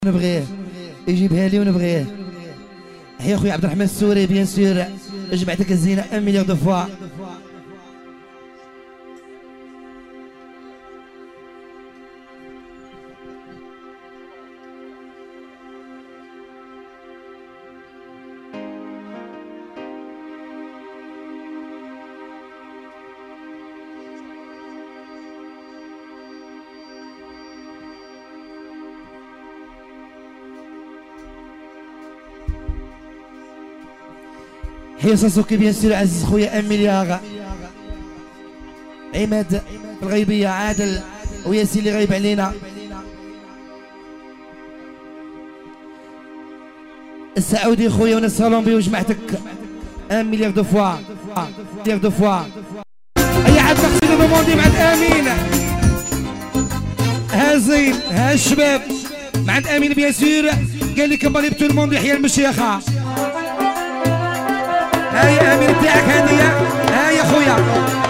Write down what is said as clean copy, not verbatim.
نبغيه يجيبها لي ونبغيه. يا خويا عبد الرحمن السوري بيان سور جمعتك الزينه 1 مليون دو فوا. هي ساسوكي بيان سور عزيز خويا 1 مليار. عماد الغيبية، عادل وياسين اللي غايب علينا. السعودي خويا وناس صالونبي وجمعتك 1 مليار دو فوا. مليار دو فوا. هيا عاد مقصود دوموندي مع امين. ها زين ها الشباب مع امين بيان سور قال لي كمالي بتو الموند يحيى المشيخة. هاي امين تاعك هديه. هاي يا خويا